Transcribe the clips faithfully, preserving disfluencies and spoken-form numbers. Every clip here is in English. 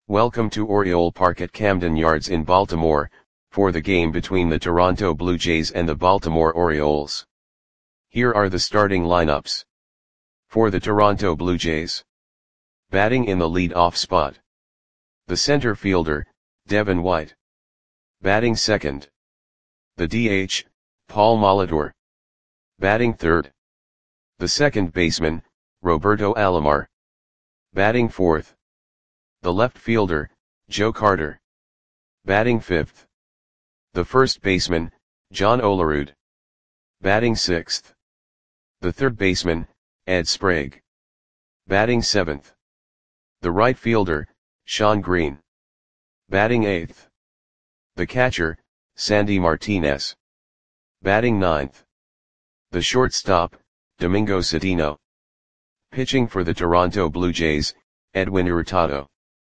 Welcome to Oriole Park at Camden Yards in Baltimore, for the game between the Toronto Blue Jays and the Baltimore Orioles. Here are the starting lineups. For the Toronto Blue Jays. Batting in the lead-off spot. The center fielder, Devin White. Batting second. The D H, Paul Molitor. Batting third. The second baseman, Roberto Alomar. Batting fourth. The left fielder, Joe Carter. Batting fifth. The first baseman, John Olerud. Batting sixth. The third baseman, Ed Sprague. Batting seventh. The right fielder, Shawn Green. Batting eighth. The catcher, Sandy Martinez. Batting ninth. The shortstop, Domingo Cedeno. Pitching for the Toronto Blue Jays, Edwin Hurtado.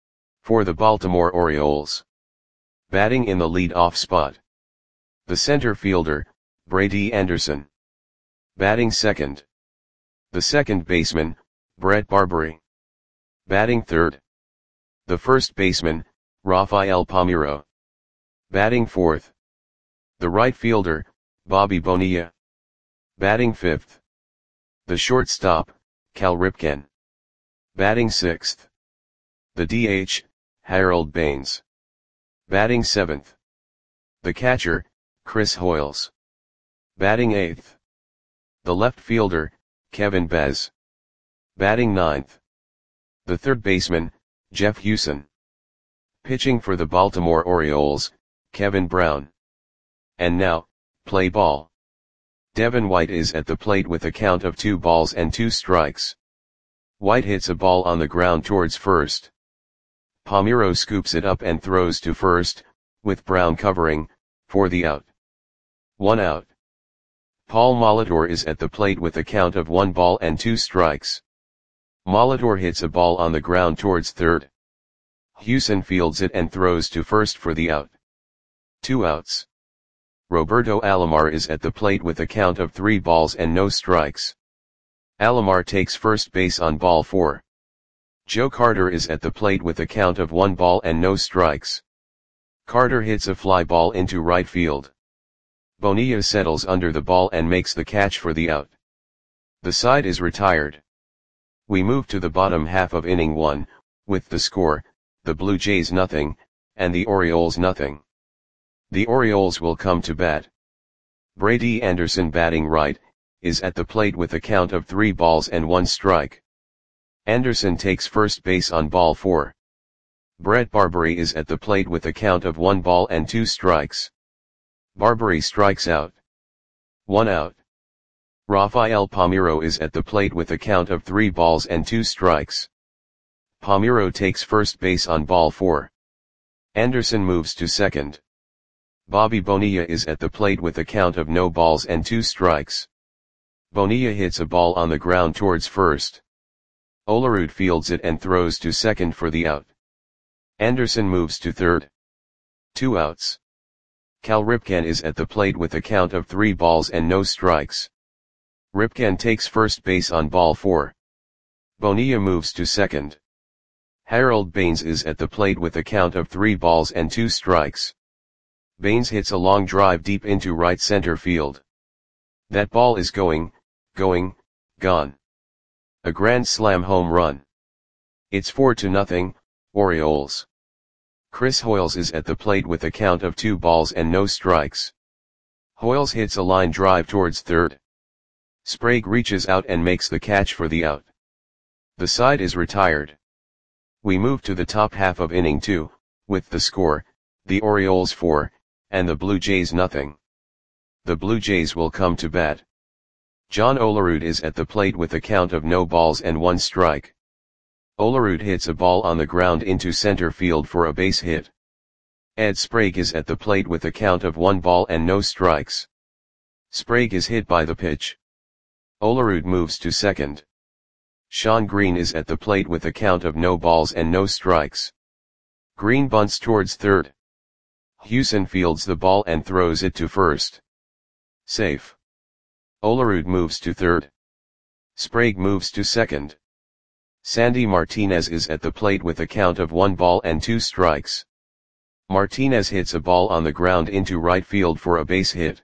For the Baltimore Orioles. Batting in the lead-off spot. The center fielder, Brady Anderson. Batting second. The second baseman, Brett Barbary. Batting third. The first baseman, Rafael Palmeiro. Batting fourth. The right fielder, Bobby Bonilla. Batting fifth. The shortstop, Cal Ripken. Batting sixth. The D H, Harold Baines. Batting seventh. The catcher, Chris Hoiles. Batting eighth. The left fielder, Kevin Bez. Batting ninth. The third baseman, Jeff Hewson. Pitching for the Baltimore Orioles, Kevin Brown. And now, play ball. Devin White is at the plate with a count of two balls and two strikes. White hits a ball on the ground towards first. Palmeiro scoops it up and throws to first, with Brown covering, for the out. One out. Paul Molitor is at the plate with a count of one ball and two strikes. Molitor hits a ball on the ground towards third. Hewson fields it and throws to first for the out. Two outs. Roberto Alomar is at the plate with a count of three balls and no strikes. Alomar takes first base on ball four. Joe Carter is at the plate with a count of one ball and no strikes. Carter hits a fly ball into right field. Bonilla settles under the ball and makes the catch for the out. The side is retired. We move to the bottom half of inning one, with the score, the Blue Jays nothing, and the Orioles nothing. The Orioles will come to bat. Brady Anderson batting right, is at the plate with a count of three balls and one strike. Anderson takes first base on ball four. Brett Barbary is at the plate with a count of one ball and two strikes. Barbary strikes out. One out. Rafael Palmeiro is at the plate with a count of three balls and two strikes. Palmeiro takes first base on ball four. Anderson moves to second. Bobby Bonilla is at the plate with a count of no balls and two strikes. Bonilla hits a ball on the ground towards first. Olerud fields it and throws to second for the out. Anderson moves to third. Two outs. Cal Ripken is at the plate with a count of three balls and no strikes. Ripken takes first base on ball four. Bonilla moves to second. Harold Baines is at the plate with a count of three balls and two strikes. Baines hits a long drive deep into right center field. That ball is going, going, gone. A grand slam home run. It's four to nothing, Orioles. Chris Hoiles is at the plate with a count of two balls and no strikes. Hoiles hits a line drive towards third. Sprague reaches out and makes the catch for the out. The side is retired. We move to the top half of inning two, with the score, the Orioles four, and the Blue Jays nothing. The Blue Jays will come to bat. John Olerud is at the plate with a count of no balls and one strike. Olerud hits a ball on the ground into center field for a base hit. Ed Sprague is at the plate with a count of one ball and no strikes. Sprague is hit by the pitch. Olerud moves to second. Shawn Green is at the plate with a count of no balls and no strikes. Green bunts towards third. Hewson fields the ball and throws it to first. Safe. Olerud moves to third. Sprague moves to second. Sandy Martinez is at the plate with a count of one ball and two strikes. Martinez hits a ball on the ground into right field for a base hit.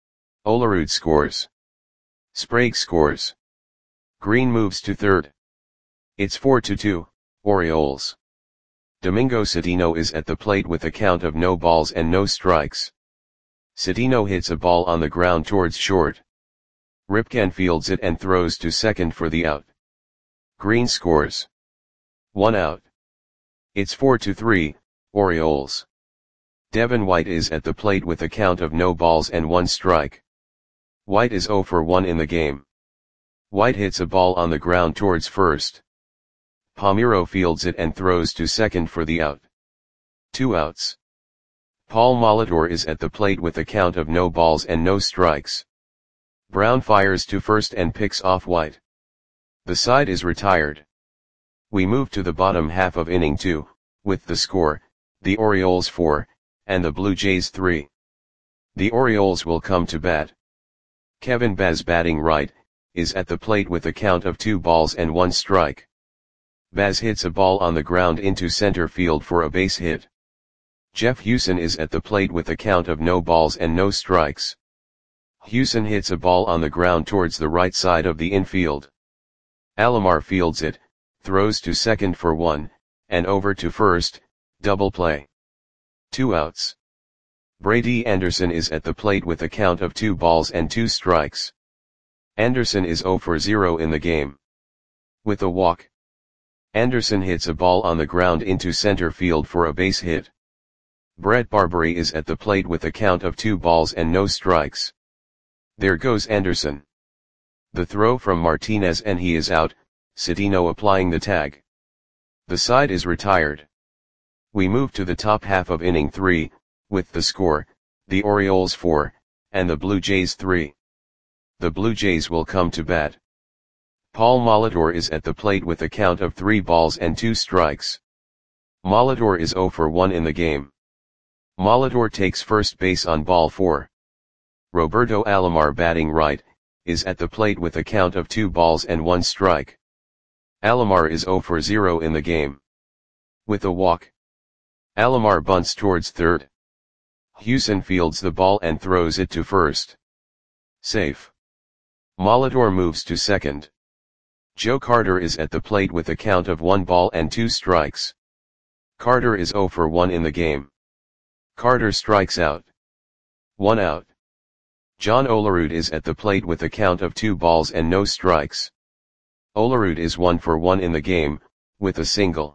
Olerud scores. Sprague scores. Green moves to third. It's four to two, Orioles. Domingo Cedeno is at the plate with a count of no balls and no strikes. Cedeno hits a ball on the ground towards short. Ripken fields it and throws to second for the out. Green scores. One out. It's four to three, Orioles. Devin White is at the plate with a count of no balls and one strike. White is zero for one in the game. White hits a ball on the ground towards first. Palmeiro fields it and throws to second for the out. Two outs. Paul Molitor is at the plate with a count of no balls and no strikes. Brown fires to first and picks off White. The side is retired. We move to the bottom half of inning two, with the score, the Orioles four, and the Blue Jays three. The Orioles will come to bat. Kevin Baz, batting right, is at the plate with a count of two balls and one strike. Baz hits a ball on the ground into center field for a base hit. Jeff Hewson is at the plate with a count of no balls and no strikes. Hewson hits a ball on the ground towards the right side of the infield. Alomar fields it, throws to second for one, and over to first, double play. Two outs. Brady Anderson is at the plate with a count of two balls and two strikes. Anderson is zero for zero in the game. With a walk. Anderson hits a ball on the ground into center field for a base hit. Brett Barbary is at the plate with a count of two balls and no strikes. There goes Anderson. The throw from Martinez and he is out, Cedeno applying the tag. The side is retired. We move to the top half of inning three, with the score, the Orioles four, and the Blue Jays three. The Blue Jays will come to bat. Paul Molitor is at the plate with a count of three balls and two strikes. Molitor is zero for one in the game. Molitor takes first base on ball four. Roberto Alomar, batting right, is at the plate with a count of two balls and one strike. Alomar is zero for zero in the game. With a walk. Alomar bunts towards third. Hewson fields the ball and throws it to first. Safe. Molitor moves to second. Joe Carter is at the plate with a count of one ball and two strikes. Carter is zero for one in the game. Carter strikes out. One out. John Olerud is at the plate with a count of two balls and no strikes. Olerud is one for one in the game, with a single.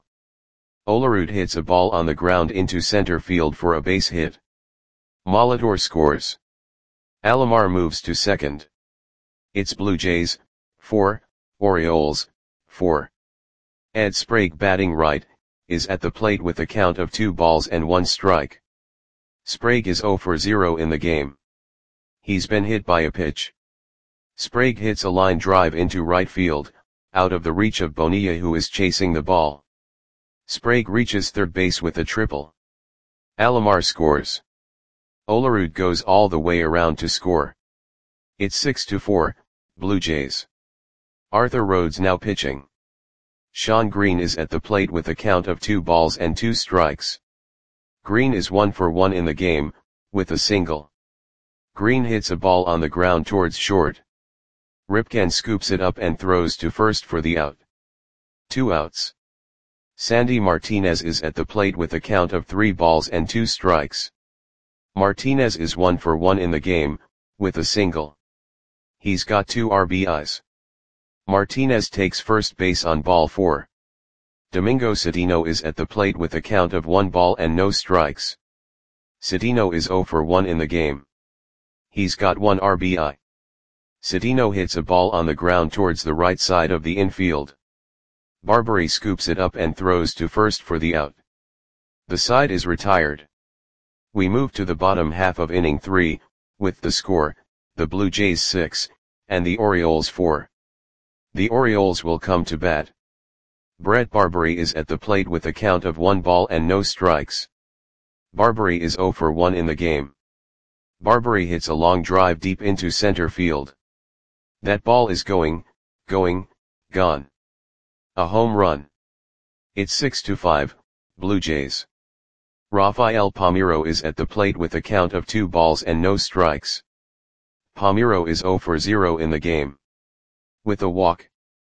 Olerud hits a ball on the ground into center field for a base hit. Molitor scores. Alomar moves to second. It's Blue Jays, four, Orioles, four. Ed Sprague, batting right, is at the plate with a count of two balls and one strike. Sprague is zero for zero in the game. He's been hit by a pitch. Sprague hits a line drive into right field, out of the reach of Bonilla, who is chasing the ball. Sprague reaches third base with a triple. Alomar scores. Olerud goes all the way around to score. It's six to four, Blue Jays. Arthur Rhodes now pitching. Sean Green is at the plate with a count of two balls and two strikes. Green is one for one in the game, with a single. Green hits a ball on the ground towards short. Ripken scoops it up and throws to first for the out. Two outs. Sandy Martinez is at the plate with a count of three balls and two strikes. Martinez is one for one in the game, with a single. He's got two R B Is. Martinez takes first base on ball four. Domingo Cedeno is at the plate with a count of one ball and no strikes. Cedeno is zero for one in the game. He's got one R B I. Cedeno hits a ball on the ground towards the right side of the infield. Barbary scoops it up and throws to first for the out. The side is retired. We move to the bottom half of inning three, with the score, the Blue Jays six, and the Orioles four. The Orioles will come to bat. Brett Barbary is at the plate with a count of one ball and no strikes. Barbary is zero for one in the game. Barbary hits a long drive deep into center field. That ball is going, going, gone. A home run. It's six to five, Blue Jays. Rafael Palmeiro is at the plate with a count of two balls and no strikes. Palmeiro is zero for zero in the game. With a walk,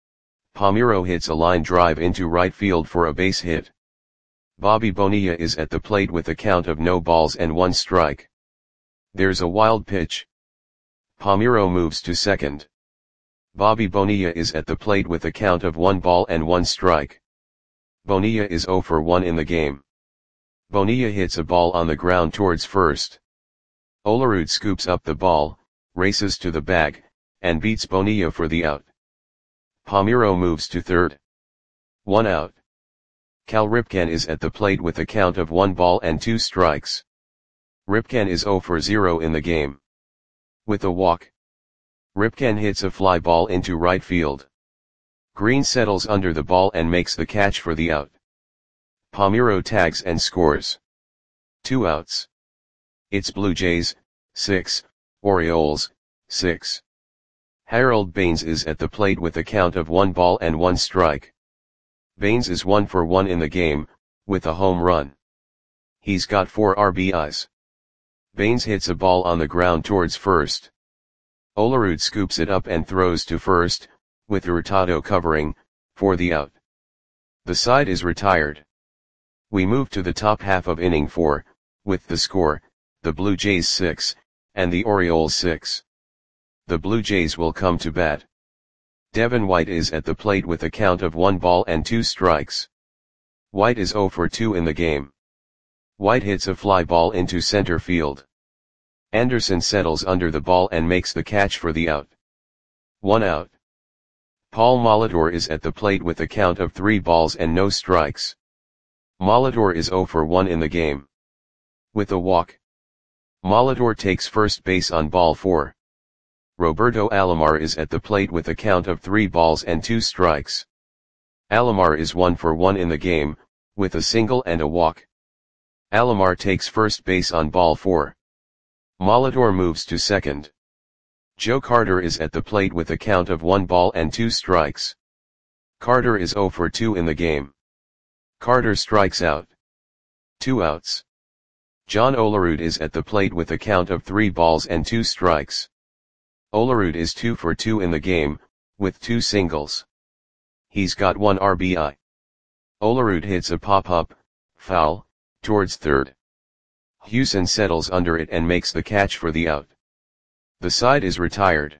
Palmeiro hits a line drive into right field for a base hit. Bobby Bonilla is at the plate with a count of no balls and one strike. There's a wild pitch. Palmeiro moves to second. Bobby Bonilla is at the plate with a count of one ball and one strike. Bonilla is zero for one in the game. Bonilla hits a ball on the ground towards first. Olerud scoops up the ball, races to the bag, and beats Bonilla for the out. Palmeiro moves to third. One out. Cal Ripken is at the plate with a count of one ball and two strikes. Ripken is zero for zero in the game. With a walk, Ripken hits a fly ball into right field. Green settles under the ball and makes the catch for the out. Palmeiro tags and scores. Two outs. It's Blue Jays, six, Orioles, six. Harold Baines is at the plate with a count of one ball and one strike. Baines is one for one in the game, with a home run. He's got four R B Is. Baines hits a ball on the ground towards first. Olerud scoops it up and throws to first, with Hurtado covering, for the out. The side is retired. We move to the top half of inning four, with the score, the Blue Jays six, and the Orioles six. The Blue Jays will come to bat. Devin White is at the plate with a count of one ball and two strikes. White is zero for two in the game. White hits a fly ball into center field. Anderson settles under the ball and makes the catch for the out. One out. Paul Molitor is at the plate with a count of three balls and no strikes. Molitor is zero for one in the game. With a walk, Molitor takes first base on ball four. Roberto Alomar is at the plate with a count of three balls and two strikes. Alomar is one for one in the game, with a single and a walk. Alomar takes first base on ball four. Molitor moves to second. Joe Carter is at the plate with a count of one ball and two strikes. Carter is zero for two in the game. Carter strikes out. Two outs. John Olerud is at the plate with a count of three balls and two strikes. Olerud is two for two in the game, with two singles. He's got one R B I. Olerud hits a pop-up, foul, towards third. Hewson settles under it and makes the catch for the out. The side is retired.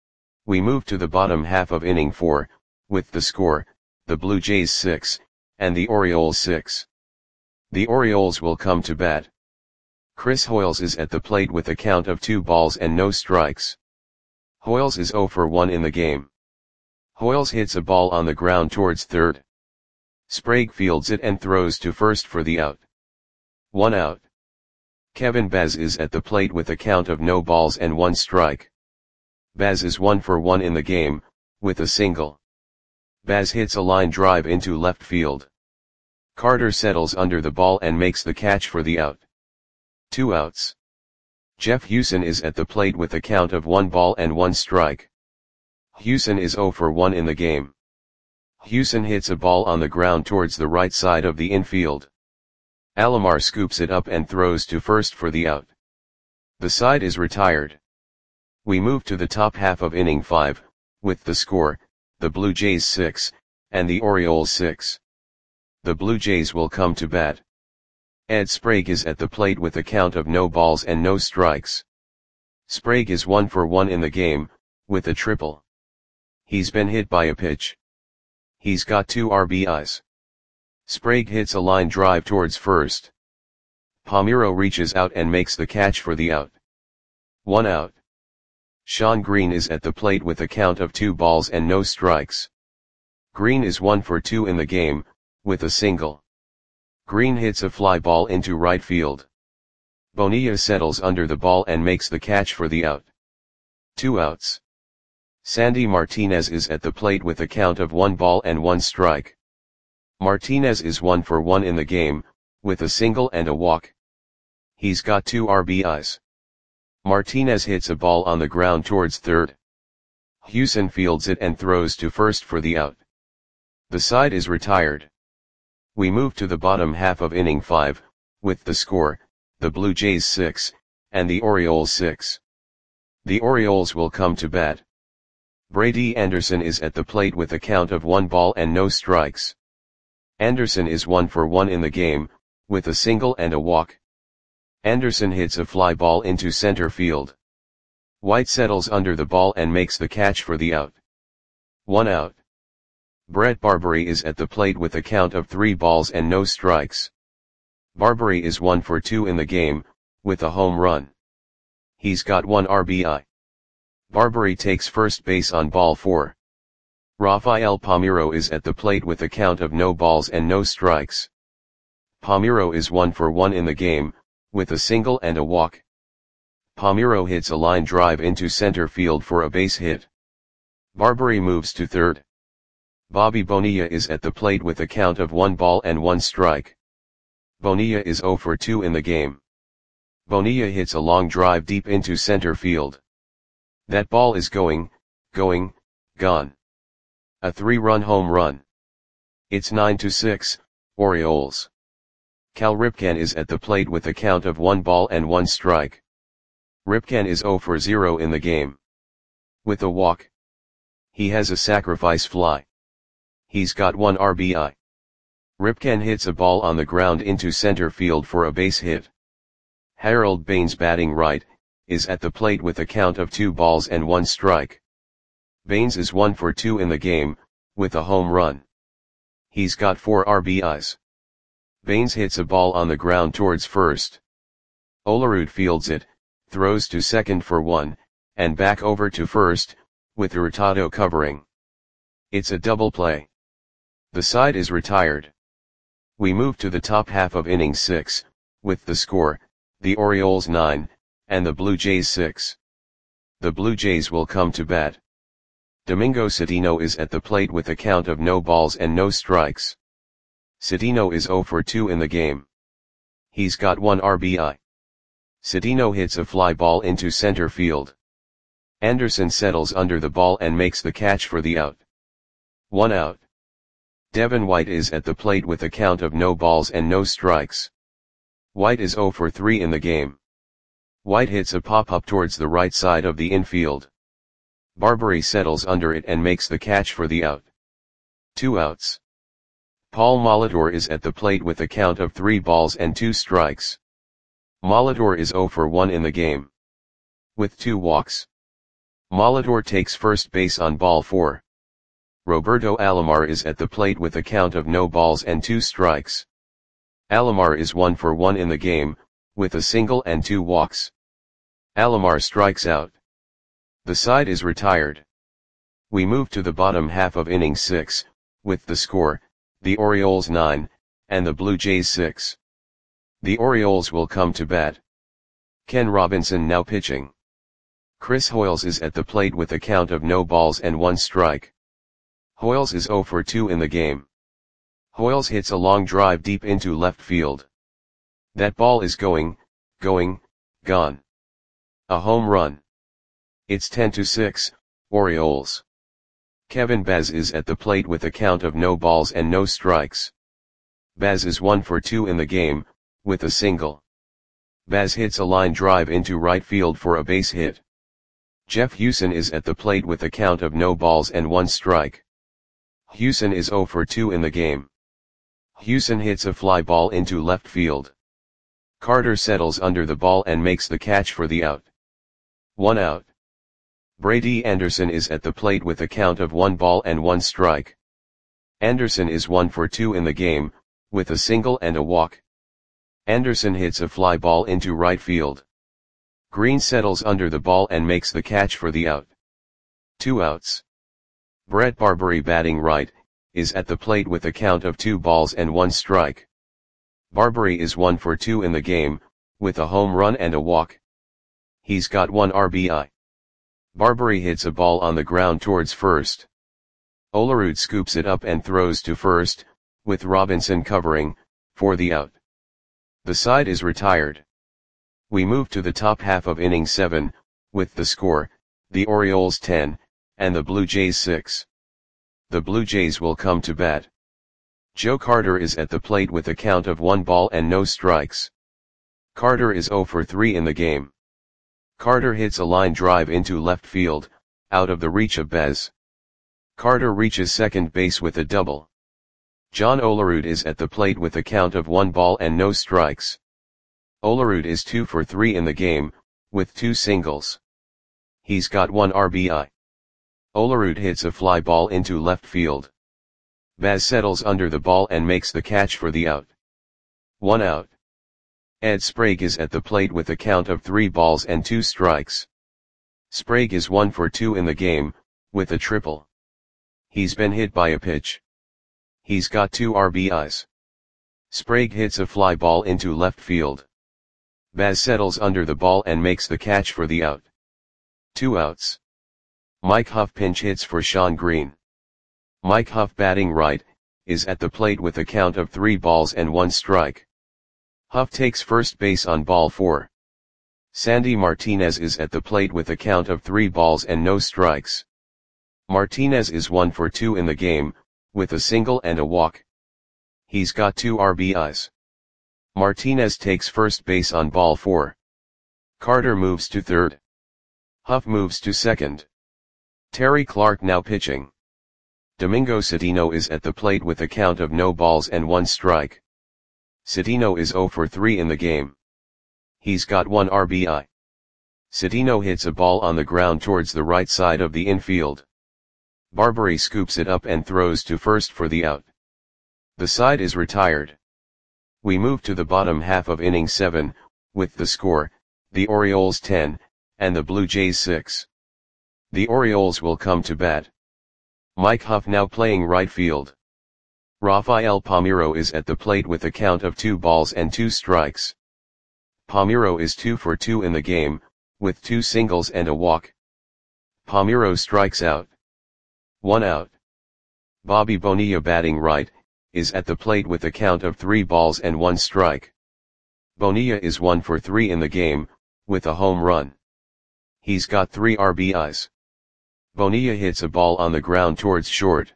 We move to the bottom half of inning four, with the score, the Blue Jays six, and the Orioles six. The Orioles will come to bat. Chris Hoiles is at the plate with a count of two balls and no strikes. Hoiles is zero for one in the game. Hoiles hits a ball on the ground towards third. Sprague fields it and throws to first for the out. One out. Kevin Baz is at the plate with a count of no balls and one strike. Baz is one for one in the game, with a single. Baz hits a line drive into left field. Carter settles under the ball and makes the catch for the out. Two outs. Jeff Hewson is at the plate with a count of one ball and one strike. Hewson is zero for one in the game. Hewson hits a ball on the ground towards the right side of the infield. Alomar scoops it up and throws to first for the out. The side is retired. We move to the top half of inning five, with the score, the Blue Jays six, and the Orioles six. The Blue Jays will come to bat. Ed Sprague is at the plate with a count of no balls and no strikes. Sprague is one for one in the game, with a triple. He's been hit by a pitch. He's got two R B Is. Sprague hits a line drive towards first. Palmeiro reaches out and makes the catch for the out. One out. Sean Green is at the plate with a count of two balls and no strikes. Green is one for two in the game, with a single. Green hits a fly ball into right field. Bonilla settles under the ball and makes the catch for the out. Two outs. Sandy Martinez is at the plate with a count of one ball and one strike. Martinez is one for one in the game, with a single and a walk. He's got two R B Is. Martinez hits a ball on the ground towards third. Hewson fields it and throws to first for the out. The side is retired. We move to the bottom half of inning five, with the score, the Blue Jays six, and the Orioles six. The Orioles will come to bat. Brady Anderson is at the plate with a count of one ball and no strikes. Anderson is one for one in the game, with a single and a walk. Anderson hits a fly ball into center field. White settles under the ball and makes the catch for the out. One out. Brett Barberie is at the plate with a count of three balls and no strikes. Barberie is one for two in the game, with a home run. He's got one R B I. Barberie takes first base on ball four. Rafael Palmeiro is at the plate with a count of no balls and no strikes. Palmeiro is one for one in the game, with a single and a walk. Palmeiro hits a line drive into center field for a base hit. Barberie moves to third. Bobby Bonilla is at the plate with a count of one ball and one strike. Bonilla is zero for two in the game. Bonilla hits a long drive deep into center field. That ball is going, going, gone. A three-run home run. It's nine to six, Orioles. Cal Ripken is at the plate with a count of one ball and one strike. Ripken is zero for zero in the game. With a walk. He has a sacrifice fly. He's got one R B I. Ripken hits a ball on the ground into center field for a base hit. Harold Baines, batting right, is at the plate with a count of two balls and one strike. Baines is one for two in the game, with a home run. He's got four R B Is. Baines hits a ball on the ground towards first. Olerud fields it, throws to second for one, and back over to first, with Hurtado covering. It's a double play. The side is retired. We move to the top half of inning six, with the score, the Orioles nine, and the Blue Jays six. The Blue Jays will come to bat. Domingo Citino is at the plate with a count of no balls and no strikes. Citino is zero for two in the game. He's got one R B I. Citino hits a fly ball into center field. Anderson settles under the ball and makes the catch for the out. One out. Devin White is at the plate with a count of no balls and no strikes. White is zero for three in the game. White hits a pop-up towards the right side of the infield. Barberie settles under it and makes the catch for the out. Two outs. Paul Molitor is at the plate with a count of three balls and two strikes. Molitor is zero for one in the game. With two walks. Molitor takes first base on ball four. Roberto Alomar is at the plate with a count of no balls and two strikes. Alomar is one for one in the game, with a single and two walks. Alomar strikes out. The side is retired. We move to the bottom half of inning six, with the score, the Orioles nine, and the Blue Jays six. The Orioles will come to bat. Ken Robinson now pitching. Chris Hoiles is at the plate with a count of no balls and one strike. Hoiles is zero for two in the game. Hoiles hits a long drive deep into left field. That ball is going, going, gone. A home run. It's ten to six, Orioles. Kevin Baz is at the plate with a count of no balls and no strikes. Baz is one for two in the game, with a single. Baz hits a line drive into right field for a base hit. Jeff Hewson is at the plate with a count of no balls and one strike. Hewson is zero for two in the game. Hewson hits a fly ball into left field. Carter settles under the ball and makes the catch for the out. One out. Brady Anderson is at the plate with a count of one ball and one strike. Anderson is one for two in the game, with a single and a walk. Anderson hits a fly ball into right field. Green settles under the ball and makes the catch for the out. Two outs. Brett Barberie, batting right, is at the plate with a count of two balls and one strike. Barberie is one for two in the game, with a home run and a walk. He's got one R B I. Barberie hits a ball on the ground towards first. Olerud scoops it up and throws to first, with Robinson covering, for the out. The side is retired. We move to the top half of inning seven, with the score, the Orioles ten, and the Blue Jays six. The Blue Jays will come to bat. Joe Carter is at the plate with a count of one ball and no strikes. Carter is zero for three in the game. Carter hits a line drive into left field, out of the reach of Bez. Carter reaches second base with a double. John Olerud is at the plate with a count of one ball and no strikes. Olerud is two for three in the game, with two singles. He's got one R B I. Olerud hits a fly ball into left field. Baz settles under the ball and makes the catch for the out. One out. Ed Sprague is at the plate with a count of three balls and two strikes. Sprague is one for two in the game, with a triple. He's been hit by a pitch. He's got two R B Is. Sprague hits a fly ball into left field. Baz settles under the ball and makes the catch for the out. Two outs. Mike Huff pinch hits for Sean Green. Mike Huff, batting right, is at the plate with a count of three balls and one strike. Huff takes first base on ball four. Sandy Martinez is at the plate with a count of three balls and no strikes. Martinez is one for two in the game, with a single and a walk. He's got two R B Is. Martinez takes first base on ball four. Carter moves to third. Huff moves to second. Terry Clark now pitching. Domingo Citino is at the plate with a count of no balls and one strike. Citino is zero for three in the game. He's got one R B I. Citino hits a ball on the ground towards the right side of the infield. Barbary scoops it up and throws to first for the out. The side is retired. We move to the bottom half of inning seven, with the score, the Orioles ten, and the Blue Jays six. The Orioles will come to bat. Mike Huff now playing right field. Rafael Palmeiro is at the plate with a count of two balls and two strikes. Palmeiro is two for two in the game, with two singles and a walk. Palmeiro strikes out. One out. Bobby Bonilla, batting right, is at the plate with a count of three balls and one strike. Bonilla is one for three in the game, with a home run. He's got three R B Is. Bonilla hits a ball on the ground towards short.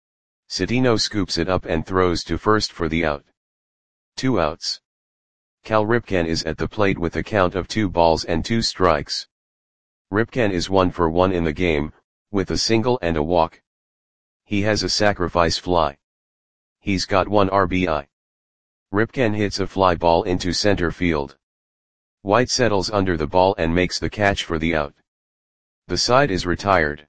Citino scoops it up and throws to first for the out. Two outs. Cal Ripken is at the plate with a count of two balls and two strikes. Ripken is one for one in the game, with a single and a walk. He has a sacrifice fly. He's got one R B I. Ripken hits a fly ball into center field. White settles under the ball and makes the catch for the out. The side is retired.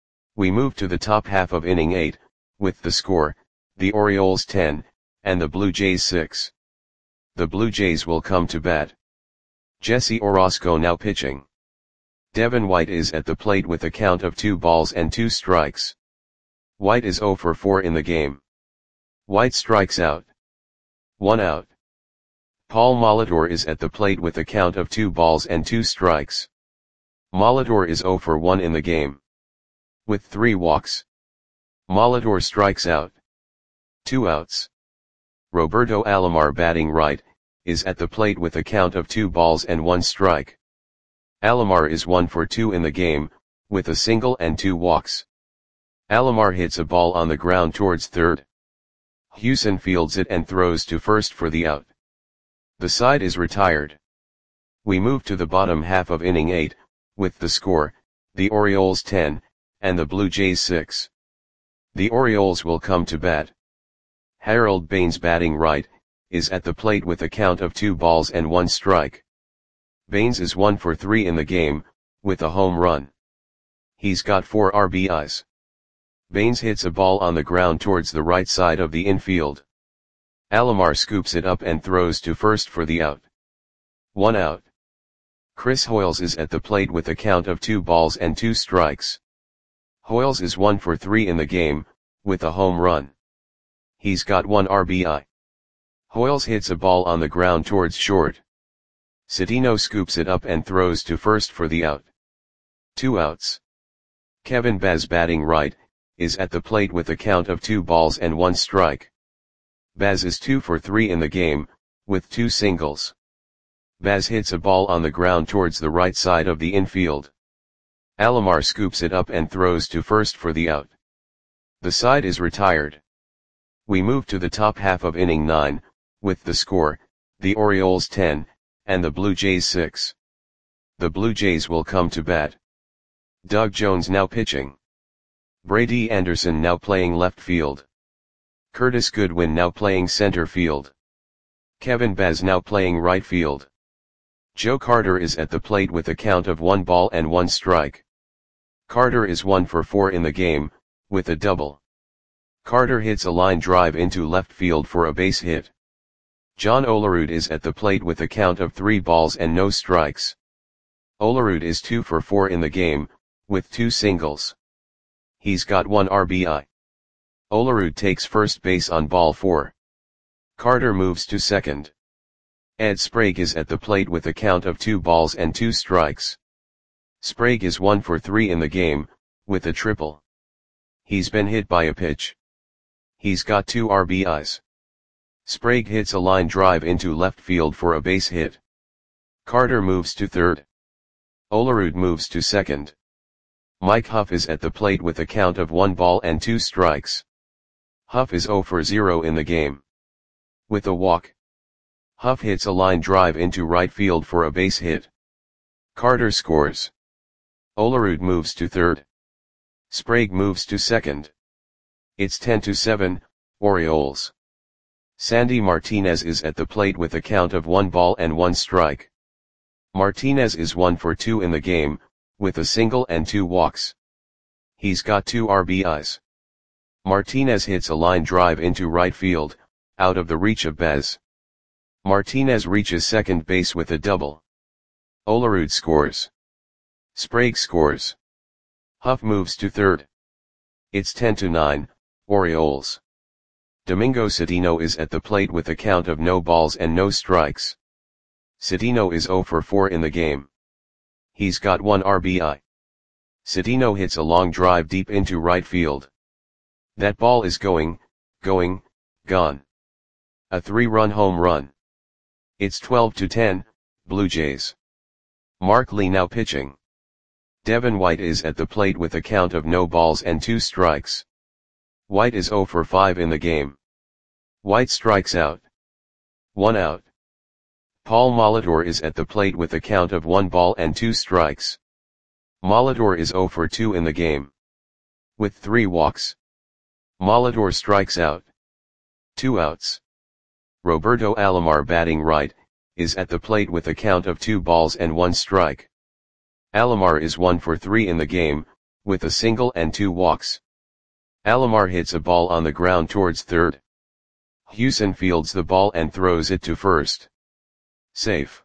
We move to the top half of inning eight, with the score, the Orioles ten, and the Blue Jays six. The Blue Jays will come to bat. Jesse Orosco now pitching. Devin White is at the plate with a count of two balls and two strikes. White is zero for four in the game. White strikes out. One out. Paul Molitor is at the plate with a count of two balls and two strikes. Molitor is zero for one in the game. With three walks. Molitor strikes out. Two outs. Roberto Alomar, batting right, is at the plate with a count of two balls and one strike. Alomar is one for two in the game, with a single and two walks. Alomar hits a ball on the ground towards third. Hewson fields it and throws to first for the out. The side is retired. We move to the bottom half of inning eight, with the score, the Orioles ten, and the Blue Jays six. The Orioles will come to bat. Harold Baines, batting right, is at the plate with a count of two balls and one strike. Baines is one for three in the game, with a home run. He's got four R B Is. Baines hits a ball on the ground towards the right side of the infield. Alomar scoops it up and throws to first for the out. One out. Chris Hoiles is at the plate with a count of two balls and two strikes. Hoiles is one for three in the game, with a home run. He's got one R B I. Hoiles hits a ball on the ground towards short. Citino scoops it up and throws to first for the out. Two outs. Kevin Baz, batting right, is at the plate with a count of two balls and one strike. Baz is two for three in the game, with two singles. Baz hits a ball on the ground towards the right side of the infield. Alomar scoops it up and throws to first for the out. The side is retired. We move to the top half of inning nine, with the score, the Orioles ten, and the Blue Jays six. The Blue Jays will come to bat. Doug Jones now pitching. Brady Anderson now playing left field. Curtis Goodwin now playing center field. Kevin Baz now playing right field. Joe Carter is at the plate with a count of one ball and one strike. Carter is one for four in the game, with a double. Carter hits a line drive into left field for a base hit. John Olerud is at the plate with a count of three balls and no strikes. Olerud is two for four in the game, with two singles. He's got one R B I. Olerud takes first base on ball four. Carter moves to second. Ed Sprague is at the plate with a count of two balls and two strikes. Sprague is one for three in the game, with a triple. He's been hit by a pitch. He's got two R B Is. Sprague hits a line drive into left field for a base hit. Carter moves to third. Olerud moves to second. Mike Huff is at the plate with a count of one ball and two strikes. Huff is zero for zero in the game. With a walk. Huff hits a line drive into right field for a base hit. Carter scores. Olerud moves to third. Sprague moves to second. It's ten to seven, Orioles. Sandy Martinez is at the plate with a count of one ball and one strike. Martinez is one for two in the game, with a single and two walks. He's got two R B Is. Martinez hits a line drive into right field, out of the reach of Baz. Martinez reaches second base with a double. Olerud scores. Sprague scores. Huff moves to third. It's ten to nine, Orioles. Domingo Citino is at the plate with a count of no balls and no strikes. Citino is zero for four in the game. He's got one R B I. Citino hits a long drive deep into right field. That ball is going, going, gone. A three-run home run. It's twelve to ten, Blue Jays. Mark Lee now pitching. Devin White is at the plate with a count of no balls and two strikes. White is zero for five in the game. White strikes out. One out. Paul Molitor is at the plate with a count of one ball and two strikes. Molitor is zero for two in the game. With three walks. Molitor strikes out. Two outs. Roberto Alomar batting right, is at the plate with a count of two balls and one strike. Alomar is one for three in the game, with a single and two walks. Alomar hits a ball on the ground towards third. Hewson fields the ball and throws it to first. Safe.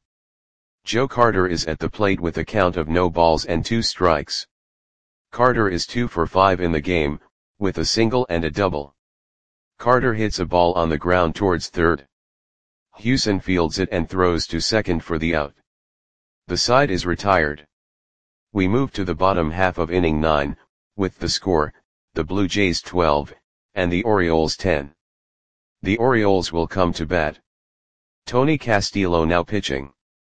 Joe Carter is at the plate with a count of no balls and two strikes. Carter is two for five in the game, with a single and a double. Carter hits a ball on the ground towards third. Hewson fields it and throws to second for the out. The side is retired. We move to the bottom half of inning nine, with the score, the Blue Jays twelve, and the Orioles ten. The Orioles will come to bat. Tony Castillo now pitching.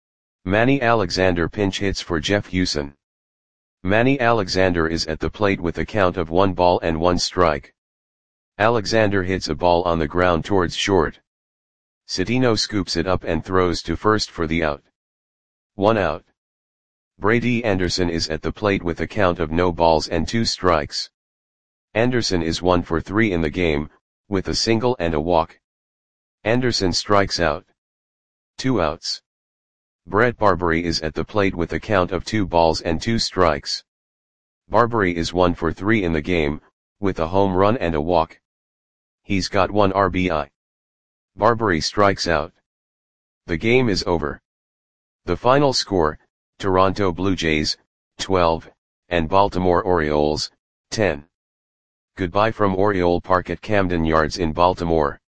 Manny Alexander pinch hits for Jeff Hewson. Manny Alexander is at the plate with a count of one ball and one strike. Alexander hits a ball on the ground towards short. Citino scoops it up and throws to first for the out. One out. Brady Anderson is at the plate with a count of no balls and two strikes. Anderson is one for three in the game, with a single and a walk. Anderson strikes out. Two outs. Brett Barbary is at the plate with a count of two balls and two strikes. Barbary is one for three in the game, with a home run and a walk. He's got one R B I. Barbary strikes out. The game is over. The final score, Toronto Blue Jays, twelve, and Baltimore Orioles, ten. Goodbye from Oriole Park at Camden Yards in Baltimore.